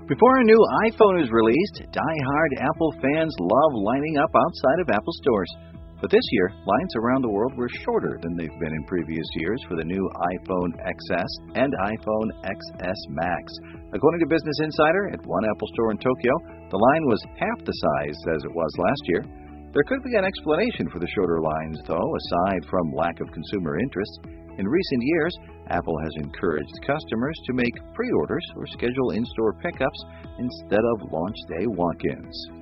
Before a new iPhone is released, die-hard Apple fans love lining up outside of Apple stores. But this year, lines around the world were shorter than they've been in previous years for the new iPhone XS and iPhone XS Max. According to Business Insider, at one Apple store in Tokyo, the line was half the size as it was last year. There could be an explanation for the shorter lines, though, aside from lack of consumer interest. In recent years, Apple has encouraged customers to make pre-orders or schedule in-store pickups instead of launch day walk-ins.